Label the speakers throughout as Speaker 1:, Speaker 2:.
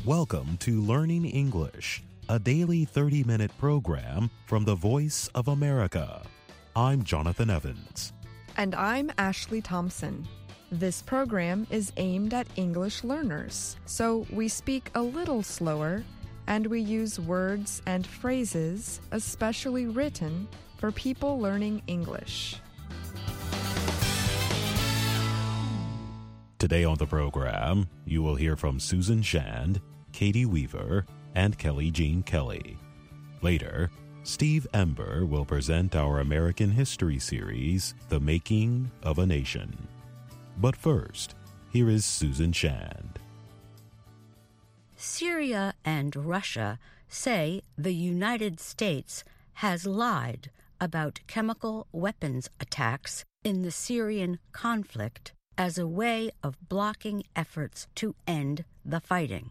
Speaker 1: Welcome to Learning English, a daily 30-minute program from the Voice of America. I'm Jonathan Evans.
Speaker 2: And I'm Ashley Thompson. This program is aimed at English learners, so we speak a little slower and we use words and phrases especially written for people learning English.
Speaker 1: Today on the program, you will hear from Susan Shand, Katie Weaver, and Kelly Jean Kelly. Later, Steve Ember will present our American history series, The Making of a Nation. But first, here is Susan Shand.
Speaker 3: Syria and Russia say the United States has lied about chemical weapons attacks in the Syrian conflict as a way of blocking efforts to end the fighting.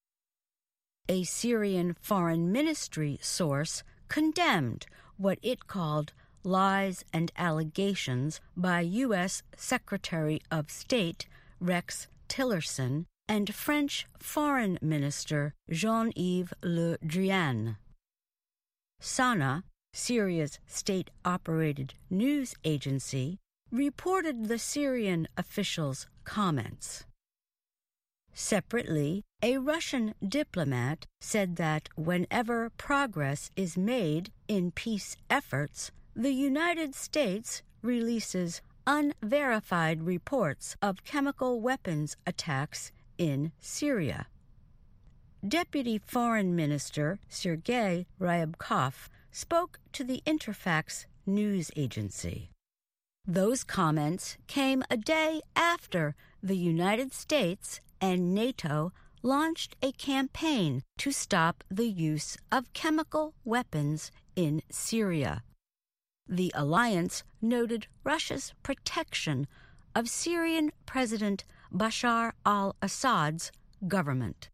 Speaker 3: A Syrian Foreign Ministry source condemned what it called lies and allegations by U.S. Secretary of State Rex Tillerson and French Foreign Minister Jean-Yves Le Drian. Sana, Syria's state-operated news agency, reported the Syrian officials' comments. Separately, a Russian diplomat said that whenever progress is made in peace efforts, the United States releases unverified reports of chemical weapons attacks in Syria. Deputy Foreign Minister Sergei Ryabkov spoke to the Interfax news agency. Those comments came a day after the United States and NATO launched a campaign to stop the use of chemical weapons in Syria. The alliance noted Russia's protection of Syrian President Bashar al-Assad's government.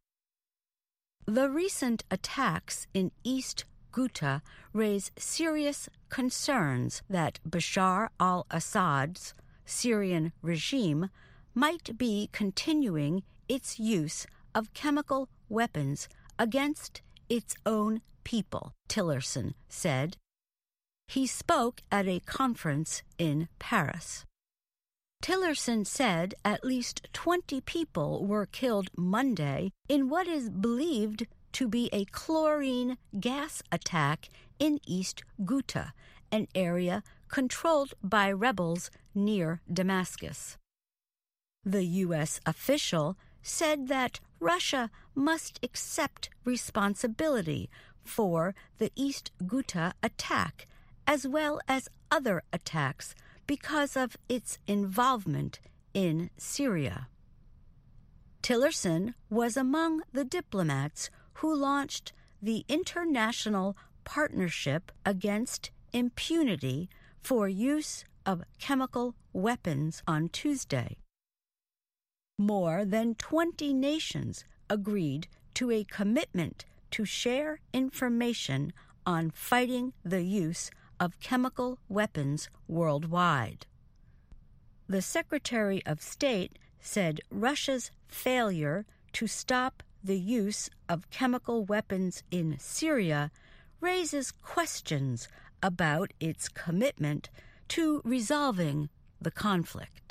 Speaker 3: The recent attacks in East Ghouta raise serious concerns that Bashar al-Assad's Syrian regime might be continuing its use of chemical weapons against its own people, Tillerson said. He spoke at a conference in Paris. Tillerson said at least 20 people were killed Monday in what is believed to be a chlorine gas attack in East Ghouta, an area controlled by rebels near Damascus. The U.S. official said that Russia must accept responsibility for the East Ghouta attack as well as other attacks because of its involvement in Syria. Tillerson was among the diplomats who launched the International Partnership Against Impunity for Use of Chemical Weapons on Tuesday. More than 20 nations agreed to a commitment to share information on fighting the use of chemical weapons worldwide. The Secretary of State said Russia's failure to stop the use of chemical weapons in Syria raises questions about its commitment to resolving the conflict.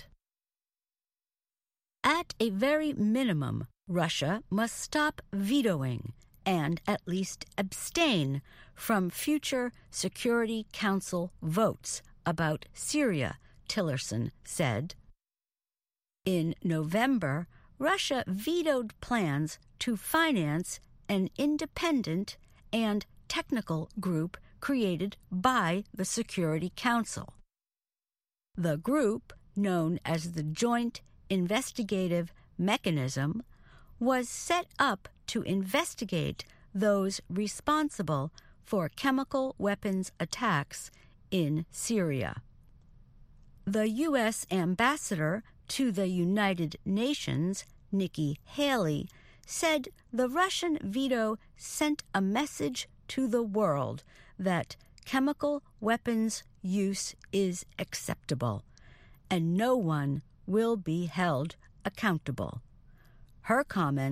Speaker 3: At a very minimum, Russia must stop vetoing and at least abstain from future Security Council votes about Syria, Tillerson said. In November, Russia vetoed plans to finance an independent and technical group created by the Security Council. The group, known as the Joint Investigative Mechanism, was set up to investigate those responsible for chemical weapons attacks in Syria. The U.S. ambassador to the United Nations, Nikki Haley, said the Russian veto sent a message to the world that chemical weapons use is acceptable, and no one will be held accountable. Her comments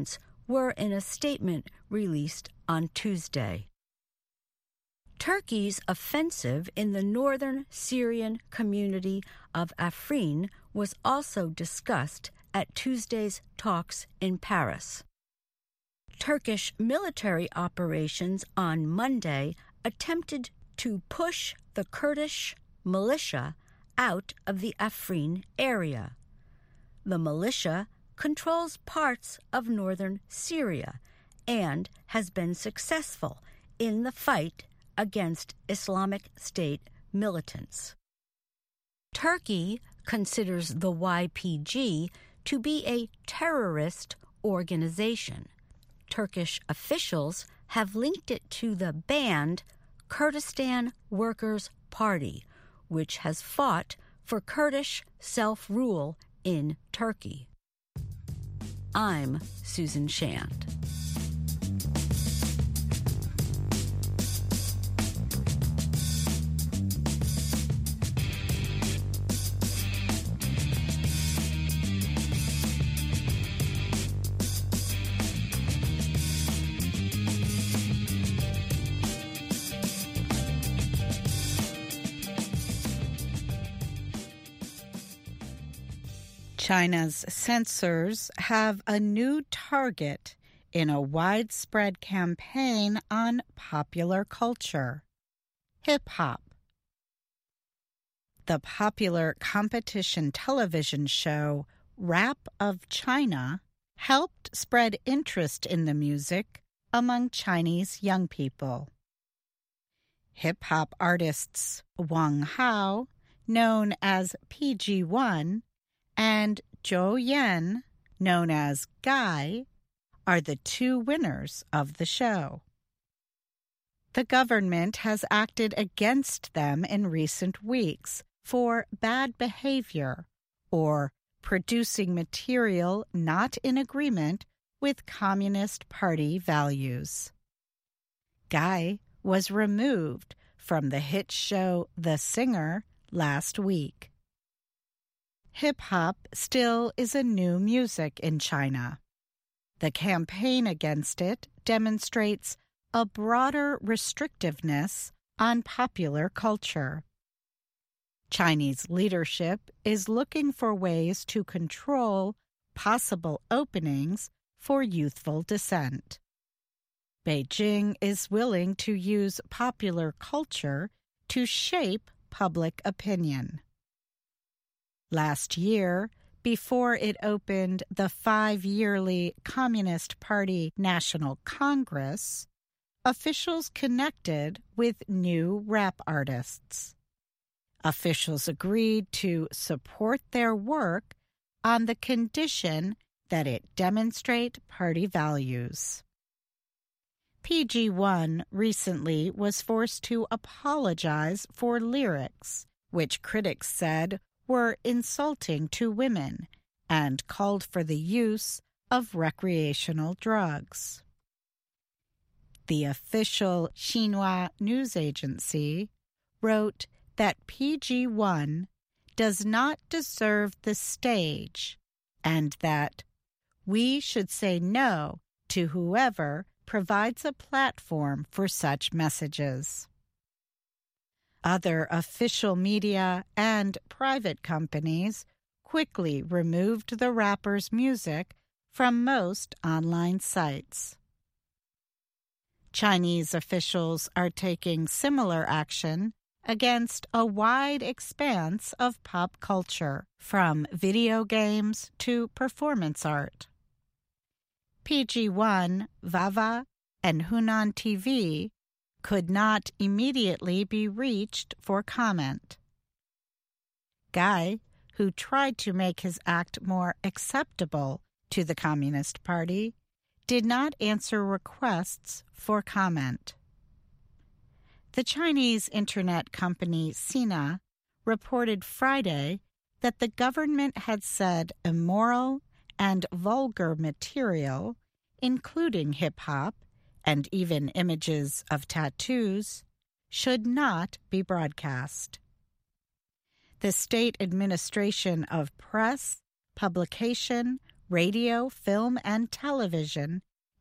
Speaker 3: were in a statement released on Tuesday. Turkey's offensive in the northern Syrian community of Afrin was also discussed at Tuesday's talks in Paris. Turkish military operations on Monday attempted to push the Kurdish militia out of the Afrin area. The militia controls parts of northern Syria and has been successful in the fight against Islamic State militants. Turkey considers the YPG to be a terrorist organization. Turkish officials have linked it to the banned Kurdistan Workers' Party, which has fought for Kurdish self-rule in Turkey. I'm Susan Shand.
Speaker 4: China's censors have a new target in a widespread campaign on popular culture: hip-hop. The popular competition television show Rap of China helped spread interest in the music among Chinese young people. Hip-hop artists Wang Hao, known as PG1, and Zhou Yan, known as Guy, are the two winners of the show. The government has acted against them in recent weeks for bad behavior or producing material not in agreement with Communist Party values. Guy was removed from the hit show The Singer last week. Hip-hop still is a new music in China. The campaign against it demonstrates a broader restrictiveness on popular culture. Chinese leadership is looking for ways to control possible openings for youthful dissent. Beijing is willing to use popular culture to shape public opinion. Last year, before it opened the 5-yearly Communist Party National Congress, officials connected with new rap artists. Officials agreed to support their work on the condition that it demonstrate party values. PG1 recently was forced to apologize for lyrics, which critics said were insulting to women and called for the use of recreational drugs. The official Xinhua news agency wrote that PG1 does not deserve the stage and that we should say no to whoever provides a platform for such messages. Other official media and private companies quickly removed the rapper's music from most online sites. Chinese officials are taking similar action against a wide expanse of pop culture, from video games to performance art. PG1, Vava, and Hunan TV could not immediately be reached for comment. Guy, who tried to make his act more acceptable to the Communist Party, did not answer requests for comment. The Chinese internet company Sina reported Friday that the government had said immoral and vulgar material, including hip-hop and even images of tattoos, should not be broadcast. The State Administration of Press, Publication, Radio, Film, and Television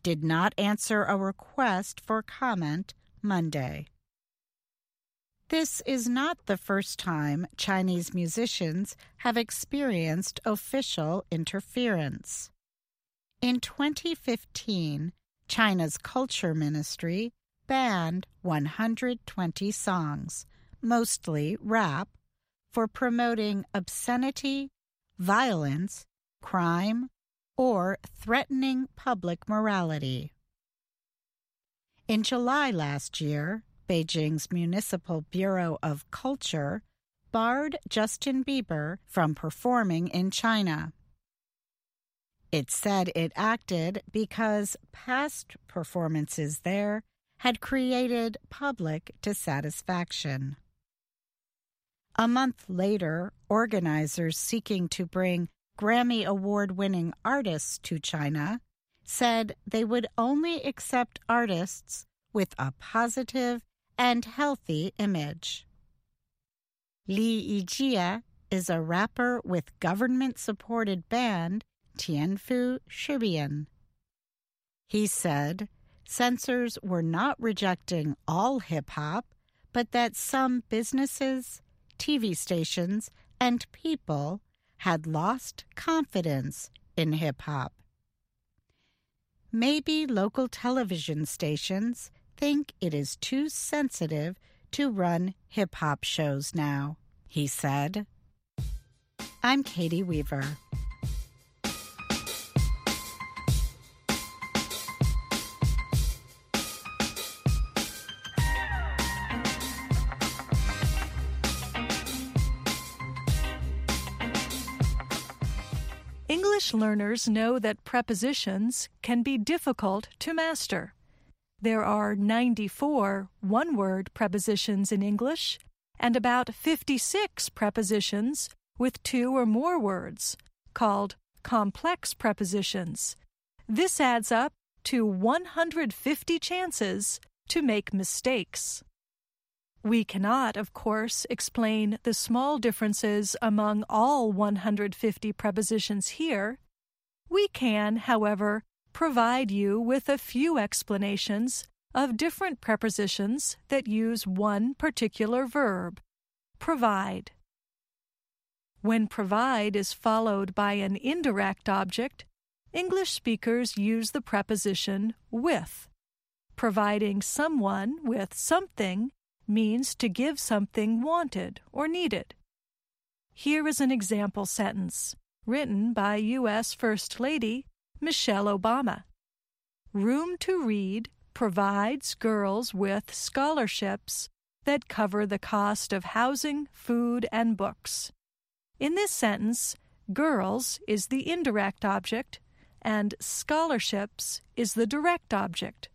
Speaker 4: did not answer a request for comment Monday. This is not the first time Chinese musicians have experienced official interference. In 2015, China's Culture Ministry banned 120 songs, mostly rap, for promoting obscenity, violence, crime, or threatening public morality. In July last year, Beijing's Municipal Bureau of Culture barred Justin Bieber from performing in China. It said it acted because past performances there had created public dissatisfaction. A month later, organizers seeking to bring Grammy Award-winning artists to China said they would only accept artists with a positive and healthy image. Li Yijie is a rapper with government-supported band Tianfu Shibian. He said censors were not rejecting all hip-hop, but that some businesses, TV stations, and people had lost confidence in hip-hop. Maybe local television stations think it is too sensitive to run hip-hop shows now, he said. I'm Katie Weaver.
Speaker 5: English learners know that prepositions can be difficult to master. There are 94 one-word prepositions in English and about 56 prepositions with two or more words, called complex prepositions. This adds up to 150 chances to make mistakes. We cannot, of course, explain the small differences among all 150 prepositions here. We can, however, provide you with a few explanations of different prepositions that use one particular verb, provide. When provide is followed by an indirect object, English speakers use the preposition with. Providing someone with something means to give something wanted or needed. Here is an example sentence written by U.S. First Lady Michelle Obama. Room to Read provides girls with scholarships that cover the cost of housing, food, and books. In this sentence, girls is the indirect object and scholarships is the direct object.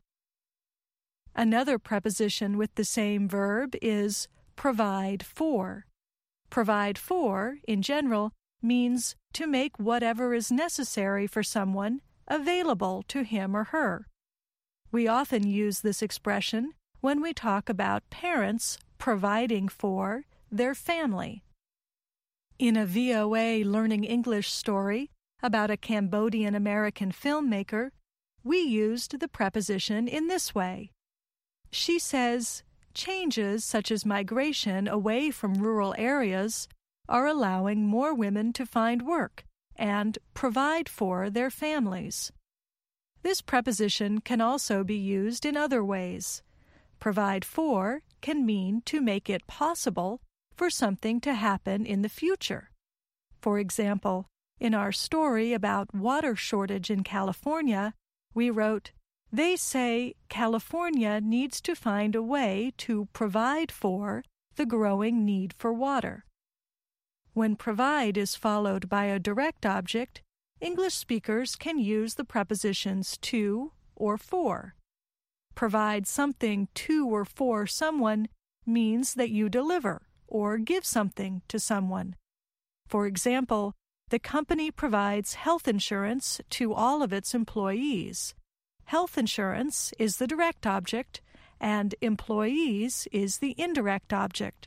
Speaker 5: Another preposition with the same verb is provide for. Provide for, in general, means to make whatever is necessary for someone available to him or her. We often use this expression when we talk about parents providing for their family. In a VOA Learning English story about a Cambodian-American filmmaker, we used the preposition in this way. She says, changes such as migration away from rural areas are allowing more women to find work and provide for their families. This preposition can also be used in other ways. Provide for can mean to make it possible for something to happen in the future. For example, in our story about water shortage in California, we wrote, they say California needs to find a way to provide for the growing need for water. When provide is followed by a direct object, English speakers can use the prepositions to or for. Provide something to or for someone means that you deliver or give something to someone. For example, the company provides health insurance to all of its employees. Health insurance is the direct object, and employees is the indirect object.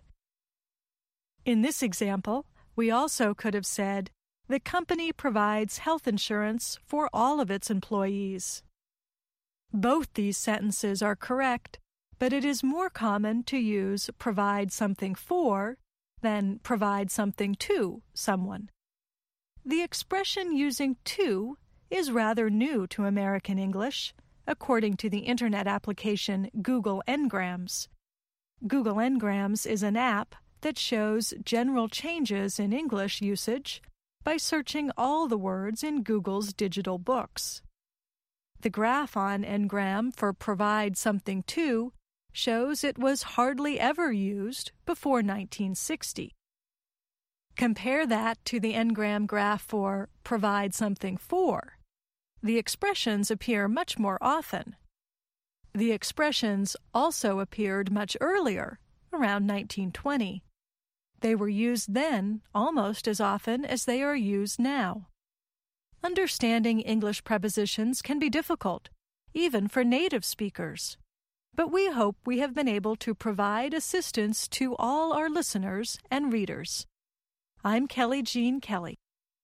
Speaker 5: In this example, we also could have said, the company provides health insurance for all of its employees. Both these sentences are correct, but it is more common to use provide something for than provide something to someone. The expression using to is rather new to American English, according to the Internet application Google Ngrams. Google Ngrams is an app that shows general changes in English usage by searching all the words in Google's digital books. The graph on Ngram for provide something to shows it was hardly ever used before 1960. Compare that to the Ngram graph for provide something for. The expressions appear much more often. The expressions also appeared much earlier, around 1920. They were used then almost as often as they are used now. Understanding English prepositions can be difficult, even for native speakers. But we hope we have been able to provide assistance to all our listeners and readers. I'm Kelly Jean Kelly.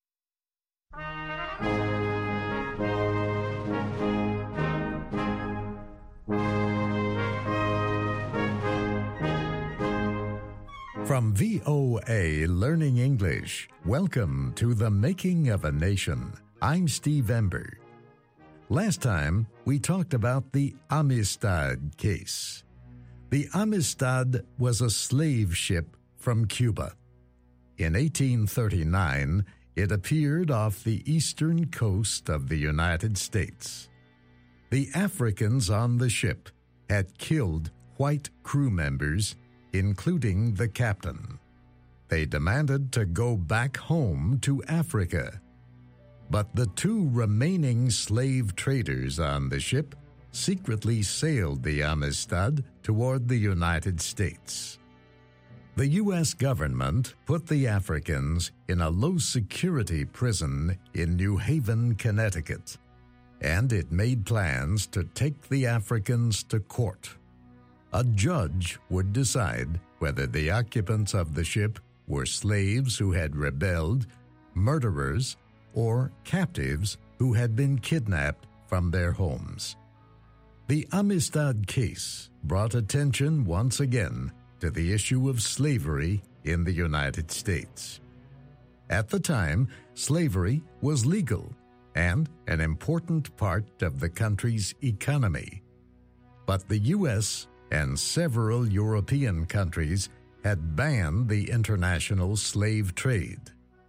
Speaker 6: From VOA Learning English, welcome to The Making of a Nation. I'm Steve Ember. Last time, we talked about the Amistad case. The Amistad was a slave ship from Cuba. In 1839, it appeared off the eastern coast of the United States. The Africans on the ship had killed white crew members, including the captain. They demanded to go back home to Africa. But the two remaining slave traders on the ship secretly sailed the Amistad toward the United States. The U.S. government put the Africans in a low-security prison in New Haven, Connecticut, and it made plans to take the Africans to court. A judge would decide whether the occupants of the ship were slaves who had rebelled, murderers, or captives who had been kidnapped from their homes. The Amistad case brought attention once again to the issue of slavery in the United States. At the time, slavery was legal and an important part of the country's economy. But the U.S. and several European countries had banned the international slave trade.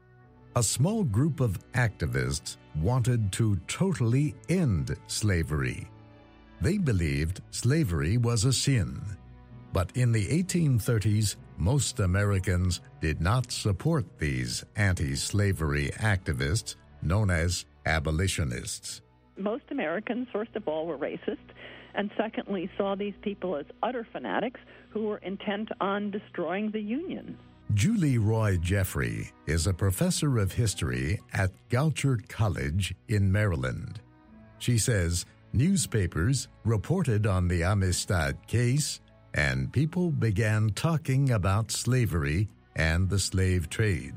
Speaker 6: A small group of activists wanted to totally end slavery. They believed slavery was a sin. But in the 1830s, most Americans did not support these anti-slavery activists known as abolitionists.
Speaker 7: Most Americans, first of all, were racist, and secondly, saw these people as utter fanatics who were intent on destroying the Union.
Speaker 6: Julie Roy Jeffrey is a professor of history at Goucher College in Maryland. She says newspapers reported on the Amistad case, and people began talking about slavery and the slave trade.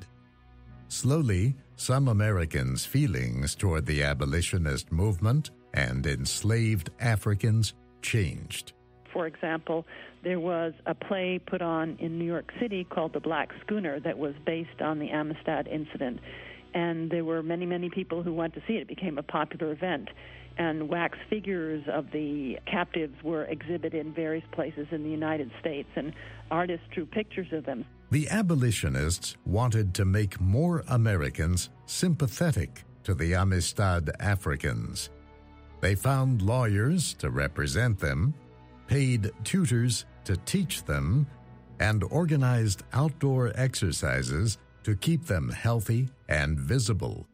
Speaker 6: Slowly, some Americans' feelings toward the abolitionist movement and enslaved Africans changed.
Speaker 7: For example, there was a play put on in New York City called The Black Schooner that was based on the Amistad incident. And there were many, many people who went to see it. It became a popular event. And wax figures of the captives were exhibited in various places in the United States, and artists drew pictures of them.
Speaker 6: The abolitionists wanted to make more Americans sympathetic to the Amistad Africans. They found lawyers to represent them, paid tutors to teach them, and organized outdoor exercises to keep them healthy and visible.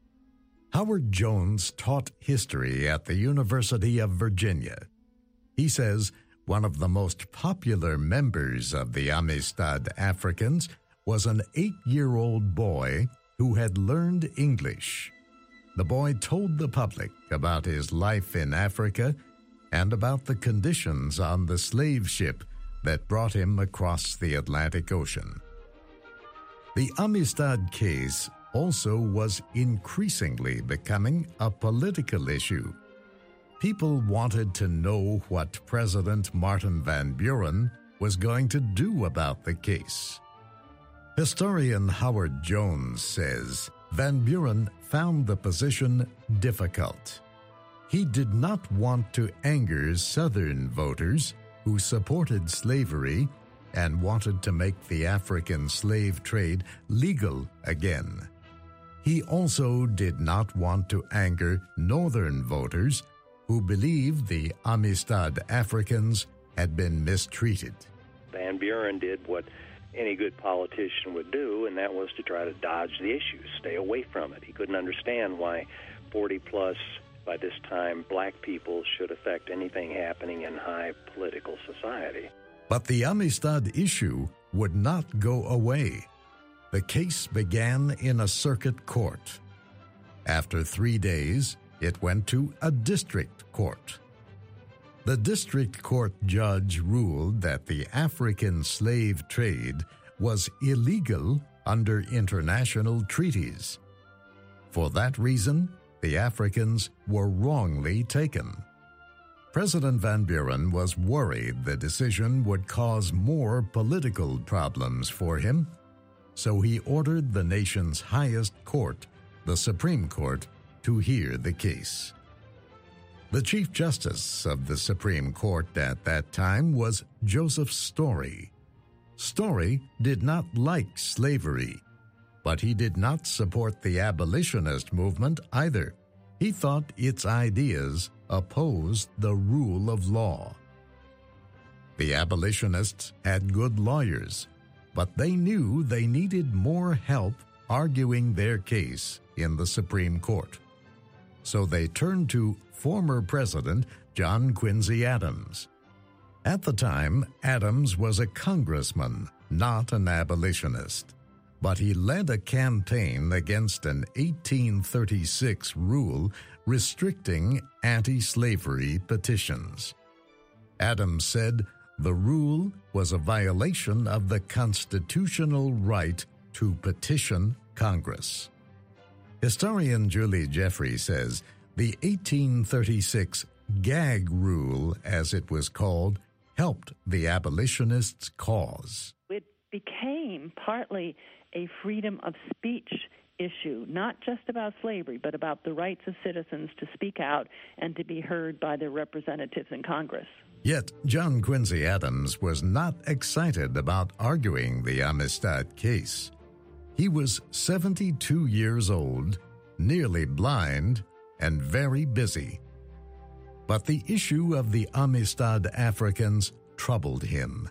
Speaker 6: Howard Jones taught history at the University of Virginia. He says one of the most popular members of the Amistad Africans was an 8-year-old boy who had learned English. The boy told the public about his life in Africa and about the conditions on the slave ship that brought him across the Atlantic Ocean. The Amistad case also was increasingly becoming a political issue. People wanted to know what President Martin Van Buren was going to do about the case. Historian Howard Jones says Van Buren found the position difficult. He did not want to anger Southern voters who supported slavery and wanted to make the African slave trade legal again. He also did not want to anger Northern voters who believed the Amistad Africans had been mistreated.
Speaker 8: Van Buren did what any good politician would do, and that was to try to dodge the issue, stay away from it. He couldn't understand why 40-plus, by this time, black people should affect anything happening in high political society.
Speaker 6: But the Amistad issue would not go away. The case began in a circuit court. After 3 days, it went to a district court. The district court judge ruled that the African slave trade was illegal under international treaties. For that reason, the Africans were wrongly taken. President Van Buren was worried the decision would cause more political problems for him, so he ordered the nation's highest court, the Supreme Court, to hear the case. The Chief Justice of the Supreme Court at that time was Joseph Story. Story did not like slavery, but he did not support the abolitionist movement either. He thought its ideas opposed the rule of law. The abolitionists had good lawyers, but they knew they needed more help arguing their case in the Supreme Court. So they turned to former President John Quincy Adams. At the time, Adams was a congressman, not an abolitionist, but he led a campaign against an 1836 rule restricting anti-slavery petitions. Adams said the rule was a violation of the constitutional right to petition Congress. Historian Julie Jeffrey says the 1836 gag rule, as it was called, helped the abolitionists' cause.
Speaker 7: It became partly a freedom of speech issue, not just about slavery, but about the rights of citizens to speak out and to be heard by their representatives in Congress.
Speaker 6: Yet John Quincy Adams was not excited about arguing the Amistad case. He was 72 years old, nearly blind, and very busy. But the issue of the Amistad Africans troubled him.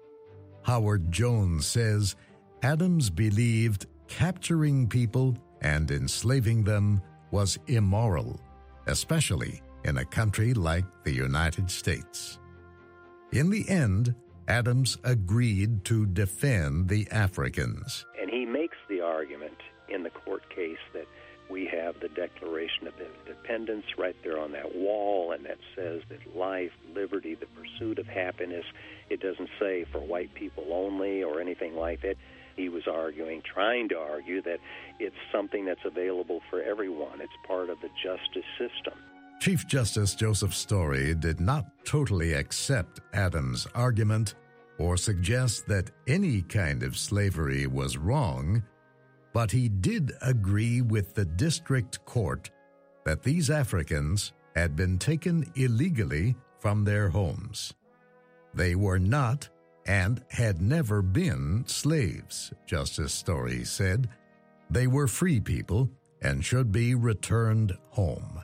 Speaker 6: Howard Jones says Adams believed capturing people and enslaving them was immoral, especially in a country like the United States. In the end, Adams agreed to defend the Africans.
Speaker 8: And he makes the argument in the court case that we have the Declaration of Independence right there on that wall, and that says that life, liberty, the pursuit of happiness, it doesn't say for white people only or anything like that. He was trying to argue that it's something that's available for everyone. It's part of the justice system.
Speaker 6: Chief Justice Joseph Story did not totally accept Adams' argument or suggest that any kind of slavery was wrong, but he did agree with the district court that these Africans had been taken illegally from their homes. They were not and had never been slaves, Justice Story said. They were free people and should be returned home.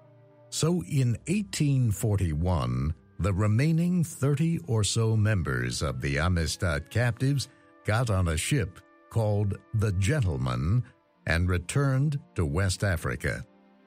Speaker 6: So in 1841, the remaining 30 or so members of the Amistad captives got on a ship called the Gentleman and returned to West Africa.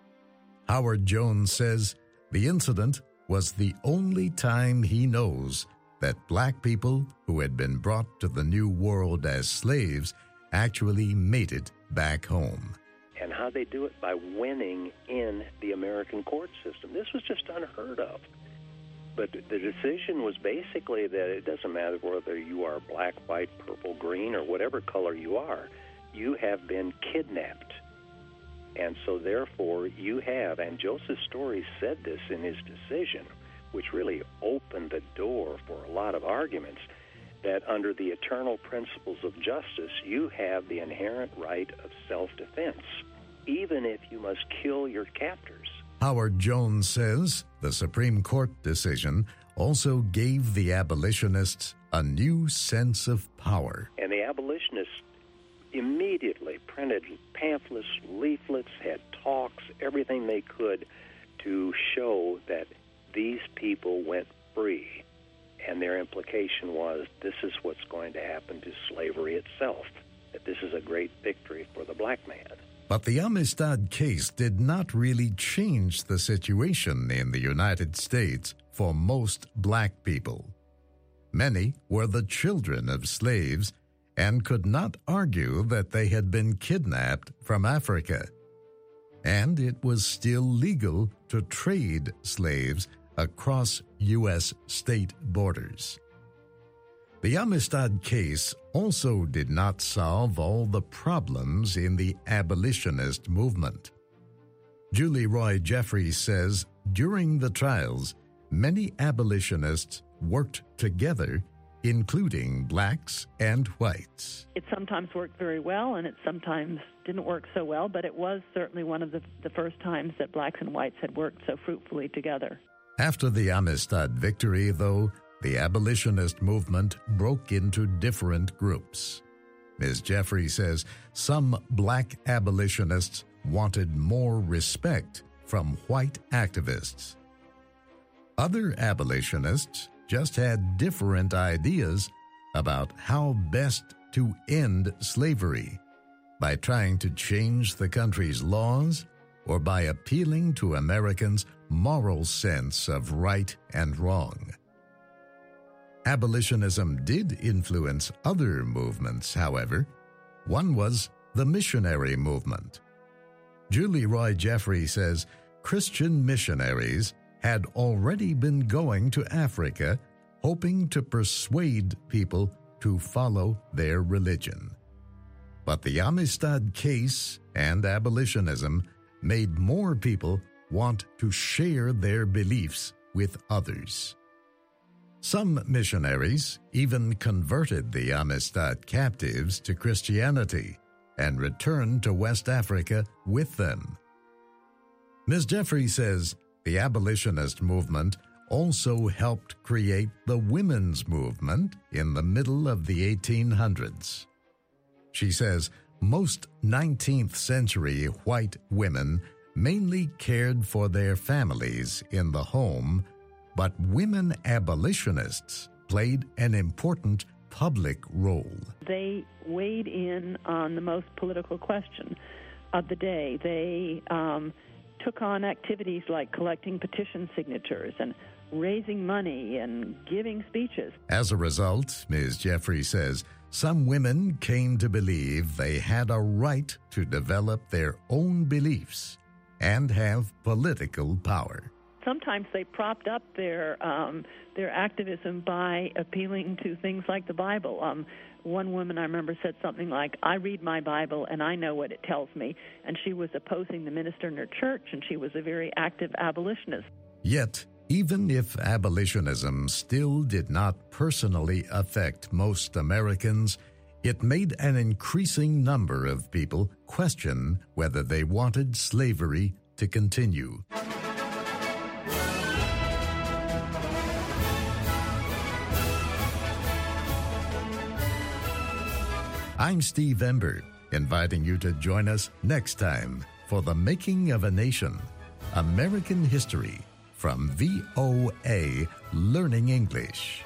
Speaker 6: Howard Jones says the incident was the only time he knows that black people who had been brought to the New World as slaves actually made it back home.
Speaker 8: And how they do it by winning in the American court system. This was just unheard of. But the decision was basically that it doesn't matter whether you are black, white, purple, green, or whatever color you are, you have been kidnapped. And so therefore you have, and Joseph Story said this in his decision, which really opened the door for a lot of arguments, that under the eternal principles of justice, you have the inherent right of self-defense, even if you must kill your captors.
Speaker 6: Howard Jones says the Supreme Court decision also gave the abolitionists a new sense of power.
Speaker 8: And the abolitionists immediately printed pamphlets, leaflets, had talks, everything they could to show that these people went free. And their implication was, this is what's going to happen to slavery itself, that this is a great victory for the black man.
Speaker 6: But the Amistad case did not really change the situation in the United States for most black people. Many were the children of slaves and could not argue that they had been kidnapped from Africa. And it was still legal to trade slaves across U.S. state borders. The Amistad case also did not solve all the problems in the abolitionist movement. Julie Roy Jeffrey says during the trials, many abolitionists worked together, including blacks and whites.
Speaker 7: It sometimes worked very well, and it sometimes didn't work so well, but it was certainly one of the first times that blacks and whites had worked so fruitfully together.
Speaker 6: After the Amistad victory, though, the abolitionist movement broke into different groups. Ms. Jeffrey says some black abolitionists wanted more respect from white activists. Other abolitionists just had different ideas about how best to end slavery, by trying to change the country's laws or by appealing to Americans' moral sense of right and wrong. Abolitionism did influence other movements, however. One was the missionary movement. Julie Roy Jeffrey says Christian missionaries had already been going to Africa, hoping to persuade people to follow their religion. But the Amistad case and abolitionism made more people want to share their beliefs with others. Some missionaries even converted the Amistad captives to Christianity and returned to West Africa with them. Ms. Jeffrey says the abolitionist movement also helped create the women's movement in the middle of the 1800s. She says most 19th century white women mainly cared for their families in the home, but women abolitionists played an important public role.
Speaker 7: They weighed in on the most political question of the day. They took on activities like collecting petition signatures and raising money and giving speeches.
Speaker 6: As a result, Ms. Jeffrey says, some women came to believe they had a right to develop their own beliefs and have political power.
Speaker 7: Sometimes they propped up their activism by appealing to things like the Bible. One woman I remember said something like, I read my Bible and I know what it tells me. And she was opposing the minister in her church, and she was a very active abolitionist.
Speaker 6: Yet, even if abolitionism still did not personally affect most Americans, it made an increasing number of people question whether they wanted slavery to continue. I'm Steve Ember, inviting you to join us next time for The Making of a Nation, American History, from VOA Learning English.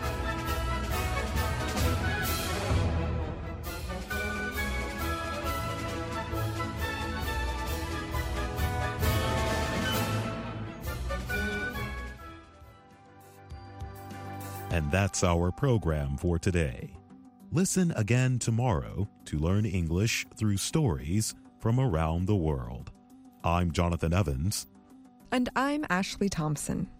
Speaker 1: And that's our program for today. Listen again tomorrow to learn English through stories from around the world. I'm Jonathan Evans.
Speaker 2: And I'm Ashley Thompson.